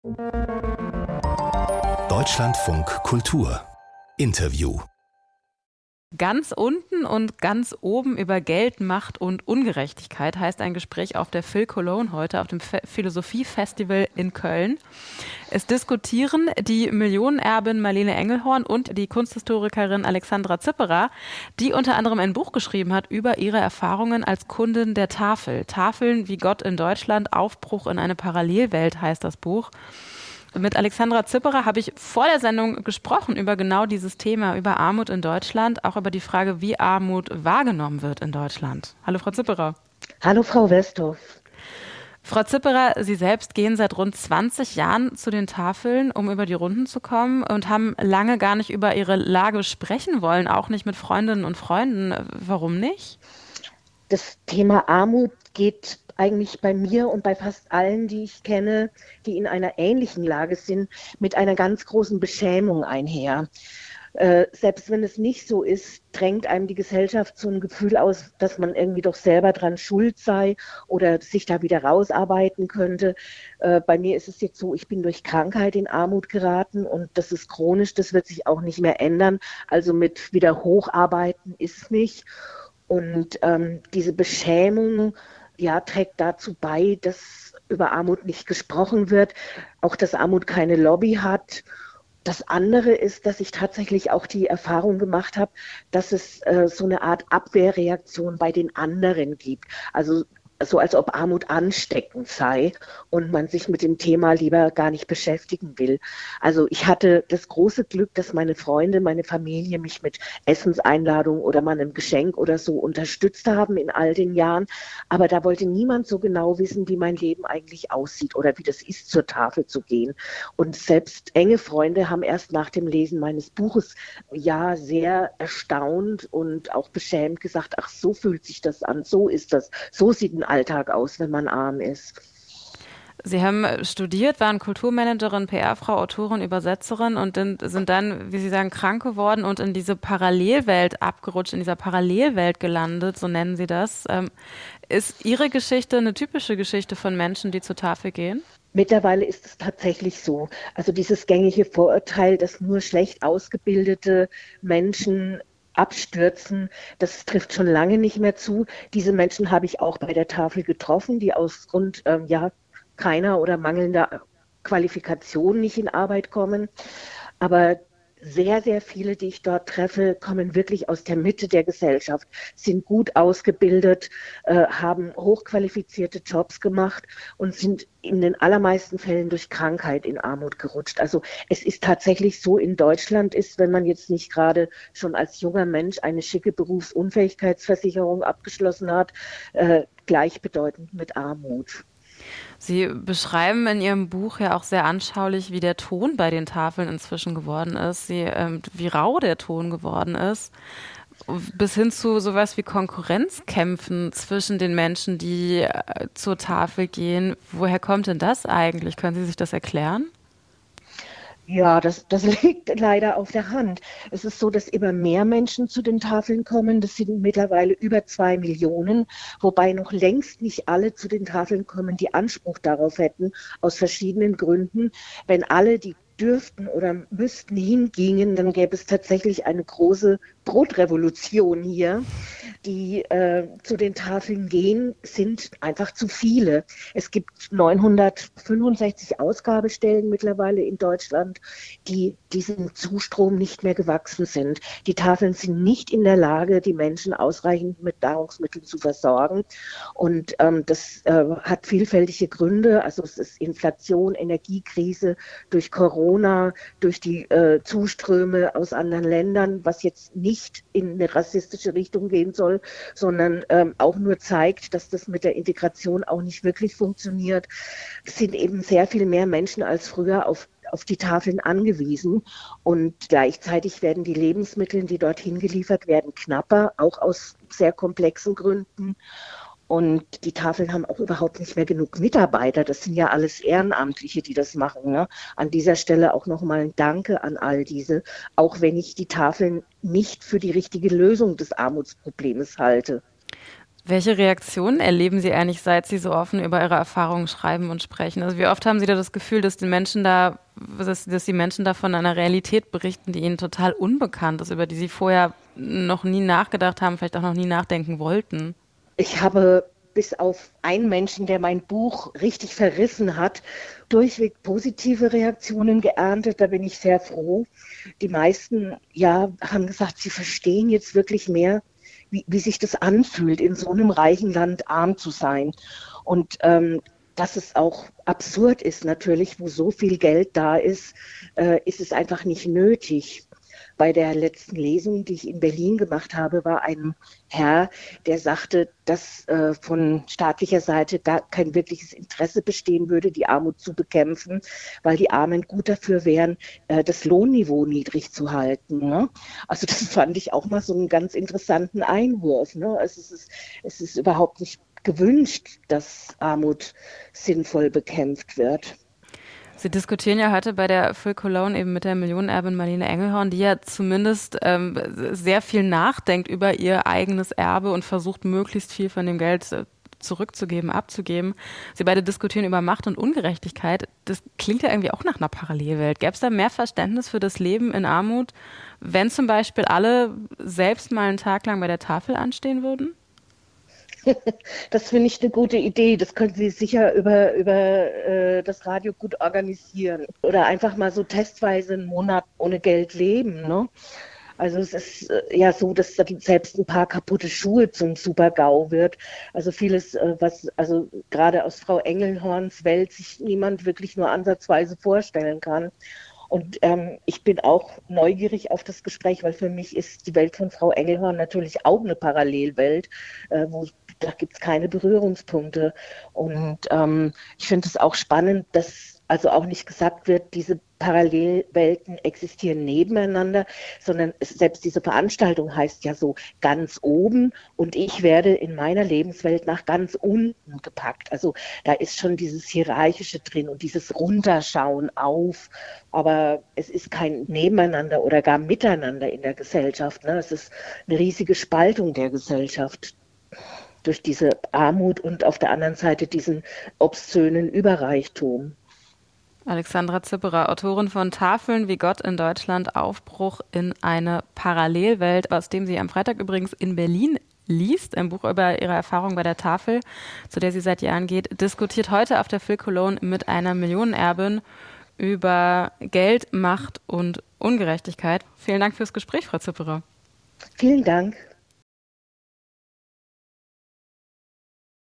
Deutschlandfunk Kultur Interview. Ganz unten und ganz oben über Geld, Macht und Ungerechtigkeit heißt ein Gespräch auf der Phil Cologne heute auf dem Philosophie-Festival in Köln. Es diskutieren die Millionenerbin Marlene Engelhorn und die Kunsthistorikerin Alexandra Zipperer, die unter anderem ein Buch geschrieben hat über ihre Erfahrungen als Kundin der Tafel. Tafeln wie Gott in Deutschland, Aufbruch in eine Parallelwelt heißt das Buch. Mit Alexandra Zipperer habe ich vor der Sendung gesprochen über genau dieses Thema, über Armut in Deutschland, auch über die Frage, wie Armut wahrgenommen wird in Deutschland. Hallo Frau Zipperer. Hallo Frau Westhoff. Frau Zipperer, Sie selbst gehen seit rund 20 Jahren zu den Tafeln, um über die Runden zu kommen und haben lange gar nicht über Ihre Lage sprechen wollen, auch nicht mit Freundinnen und Freunden. Warum nicht? Das Thema Armut geht eigentlich bei mir und bei fast allen, die ich kenne, die in einer ähnlichen Lage sind, mit einer ganz großen Beschämung einher. Selbst wenn es nicht so ist, drängt einem die Gesellschaft so ein Gefühl aus, dass man irgendwie doch selber dran schuld sei oder sich da wieder rausarbeiten könnte. Bei mir ist es jetzt so, ich bin durch Krankheit in Armut geraten und das ist chronisch, das wird sich auch nicht mehr ändern. Also mit wieder hocharbeiten ist es nicht. Und diese Beschämung trägt dazu bei, dass über Armut nicht gesprochen wird, auch dass Armut keine Lobby hat. Das andere ist, dass ich tatsächlich auch die Erfahrung gemacht habe, dass es so eine Art Abwehrreaktion bei den anderen gibt. Also so als ob Armut ansteckend sei und man sich mit dem Thema lieber gar nicht beschäftigen will. Also ich hatte das große Glück, dass meine Freunde, meine Familie mich mit Essenseinladungen oder mal einem Geschenk oder so unterstützt haben in all den Jahren. Aber da wollte niemand so genau wissen, wie mein Leben eigentlich aussieht oder wie das ist, zur Tafel zu gehen. Und selbst enge Freunde haben erst nach dem Lesen meines Buches sehr erstaunt und auch beschämt gesagt, ach, so fühlt sich das an, so ist das, so sieht ein Alltag aus, wenn man arm ist. Sie haben studiert, waren Kulturmanagerin, PR-Frau, Autorin, Übersetzerin und sind dann, wie Sie sagen, krank geworden und in diese Parallelwelt abgerutscht, in dieser Parallelwelt gelandet, so nennen Sie das. Ist Ihre Geschichte eine typische Geschichte von Menschen, die zur Tafel gehen? Mittlerweile ist es tatsächlich so. Also dieses gängige Vorurteil, dass nur schlecht ausgebildete Menschen abstürzen, das trifft schon lange nicht mehr zu. Diese Menschen habe ich auch bei der Tafel getroffen, die aus Grund keiner oder mangelnder Qualifikation nicht in Arbeit kommen. Aber sehr, sehr viele, die ich dort treffe, kommen wirklich aus der Mitte der Gesellschaft, sind gut ausgebildet, haben hochqualifizierte Jobs gemacht und sind in den allermeisten Fällen durch Krankheit in Armut gerutscht. Also es ist tatsächlich so, in Deutschland ist, wenn man jetzt nicht gerade schon als junger Mensch eine schicke Berufsunfähigkeitsversicherung abgeschlossen hat, gleichbedeutend mit Armut. Sie beschreiben in Ihrem Buch ja auch sehr anschaulich, wie der Ton bei den Tafeln inzwischen geworden ist, wie rau der Ton geworden ist, bis hin zu sowas wie Konkurrenzkämpfen zwischen den Menschen, die zur Tafel gehen. Woher kommt denn das eigentlich? Können Sie sich das erklären? Ja, das liegt leider auf der Hand. Es ist so, dass immer mehr Menschen zu den Tafeln kommen. Das sind mittlerweile über 2 Millionen, wobei noch längst nicht alle zu den Tafeln kommen, die Anspruch darauf hätten, aus verschiedenen Gründen. Wenn alle, die dürften oder müssten hingingen, dann gäbe es tatsächlich eine große Brotrevolution hier. Die zu den Tafeln gehen, sind einfach zu viele. Es gibt 965 Ausgabestellen mittlerweile in Deutschland, die diesem Zustrom nicht mehr gewachsen sind. Die Tafeln sind nicht in der Lage, die Menschen ausreichend mit Nahrungsmitteln zu versorgen. Und das hat vielfältige Gründe. Also es ist Inflation, Energiekrise, durch Corona, durch die Zuströme aus anderen Ländern, was jetzt nicht in eine rassistische Richtung gehen soll, sondern auch nur zeigt, dass das mit der Integration auch nicht wirklich funktioniert. Es sind eben sehr viel mehr Menschen als früher auf die Tafeln angewiesen und gleichzeitig werden die Lebensmittel, die dorthin geliefert werden, knapper, auch aus sehr komplexen Gründen. Und die Tafeln haben auch überhaupt nicht mehr genug Mitarbeiter. Das sind ja alles Ehrenamtliche, die das machen. Ne? An dieser Stelle auch nochmal ein Danke an all diese, auch wenn ich die Tafeln nicht für die richtige Lösung des Armutsproblems halte. Welche Reaktionen erleben Sie eigentlich, seit Sie so offen über Ihre Erfahrungen schreiben und sprechen? Also wie oft haben Sie da das Gefühl, dass die Menschen da von einer Realität berichten, die ihnen total unbekannt ist, über die sie vorher noch nie nachgedacht haben, vielleicht auch noch nie nachdenken wollten? Ich habe bis auf einen Menschen, der mein Buch richtig verrissen hat, durchweg positive Reaktionen geerntet. Da bin ich sehr froh. Die meisten, haben gesagt, sie verstehen jetzt wirklich mehr, wie sich das anfühlt, in so einem reichen Land arm zu sein. Und dass es auch absurd ist natürlich, wo so viel Geld da ist es einfach nicht nötig. Bei der letzten Lesung, die ich in Berlin gemacht habe, war ein Herr, der sagte, dass von staatlicher Seite gar kein wirkliches Interesse bestehen würde, die Armut zu bekämpfen, weil die Armen gut dafür wären, das Lohnniveau niedrig zu halten. Ne? Also das fand ich auch mal so einen ganz interessanten Einwurf. Ne? Es ist überhaupt nicht gewünscht, dass Armut sinnvoll bekämpft wird. Sie diskutieren ja heute bei der Phil Cologne eben mit der Millionenerbin Marlene Engelhorn, die ja zumindest sehr viel nachdenkt über ihr eigenes Erbe und versucht, möglichst viel von dem Geld zurückzugeben, abzugeben. Sie beide diskutieren über Macht und Ungerechtigkeit. Das klingt ja irgendwie auch nach einer Parallelwelt. Gäbe es da mehr Verständnis für das Leben in Armut, wenn zum Beispiel alle selbst mal einen Tag lang bei der Tafel anstehen würden? Das finde ich eine gute Idee. Das können Sie sicher über das Radio gut organisieren. Oder einfach mal so testweise einen Monat ohne Geld leben. Ne? Also es ist ja so, dass selbst ein paar kaputte Schuhe zum Super-GAU wird. Also vieles, was also gerade aus Frau Engelhorns Welt sich niemand wirklich nur ansatzweise vorstellen kann. Und ich bin auch neugierig auf das Gespräch, weil für mich ist die Welt von Frau Engelhorn natürlich auch eine Parallelwelt, da gibt es keine Berührungspunkte. Und ich finde es auch spannend, dass also auch nicht gesagt wird, diese Parallelwelten existieren nebeneinander, sondern selbst diese Veranstaltung heißt ja so ganz oben und ich werde in meiner Lebenswelt nach ganz unten gepackt. Also da ist schon dieses Hierarchische drin und dieses Runterschauen auf, aber es ist kein Nebeneinander oder gar Miteinander in der Gesellschaft. Ne? Es ist eine riesige Spaltung der Gesellschaft durch diese Armut und auf der anderen Seite diesen obszönen Überreichtum. Alexandra Zipperer, Autorin von Tafeln wie Gott in Deutschland, Aufbruch in eine Parallelwelt, aus dem sie am Freitag übrigens in Berlin liest, ein Buch über ihre Erfahrung bei der Tafel, zu der sie seit Jahren geht, diskutiert heute auf der Phil Cologne mit einer Millionenerbin über Geld, Macht und Ungerechtigkeit. Vielen Dank fürs Gespräch, Frau Zipperer. Vielen Dank.